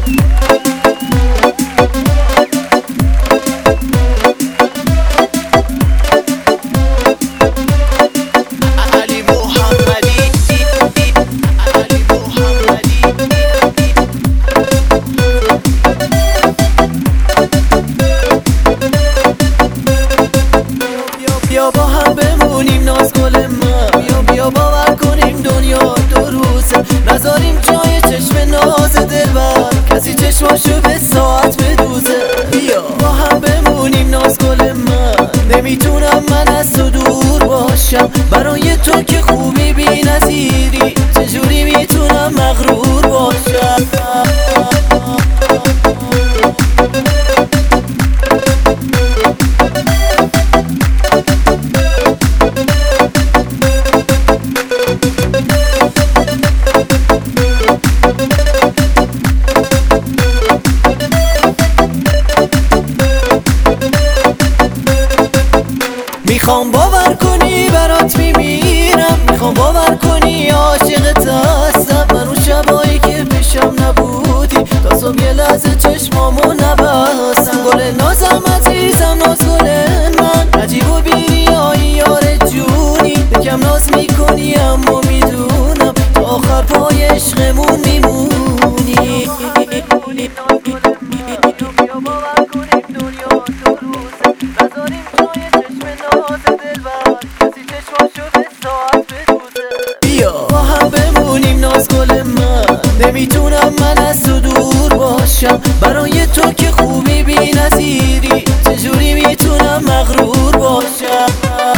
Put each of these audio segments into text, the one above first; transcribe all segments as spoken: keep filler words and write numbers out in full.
بیا با هم بمونیم ناز گل من، بیا بیا باور کنیم دنیا دو روزه، نذاریم جای چشم ناز دلبر کسی چشماشو به ساعت بدوزه. بیا با هم بمونیم ناز گل من، نمیتونم من از تو دور باشم، برای تو که خوبی بی نظیری، چجوری میتونم مغرور باشم؟ میخوام باور کنی برات میمیرم، میخوام باور کنی عاشقت هستم، من اون شبایی که پیشم نبودی تا صبح یه لحظه چشمامو نبستم. گل نازم عزیزم ناز گل من، عجیب و بیریایی یار جونی، بکم ناز میکنی اما میدونم تا آخر پای عشقمون میمونی. بیا با هم بمونیم ناز گل من، نمیتونم من از تو دور باشم، برای تو که خوبی بی نظیری، چجوری میتونم مغرور باشم؟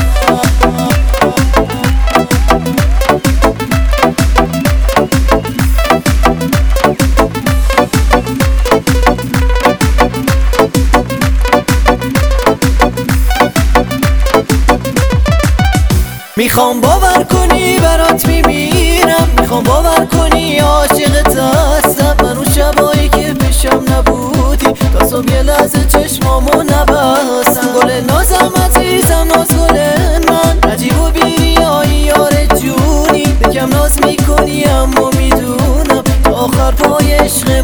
میخوام باور کنی برات میمیرم، میخوام باور کنی عاشقت هستم، من اون شبایی که پیشم نبودی تا صبح یه لحظه چشمامو نبستم. گل نازم عزیزم ناز گل من، عجیب و بیریایی یار جونی، بکم ناز میکنی اما میدونم تا آخر پای عشق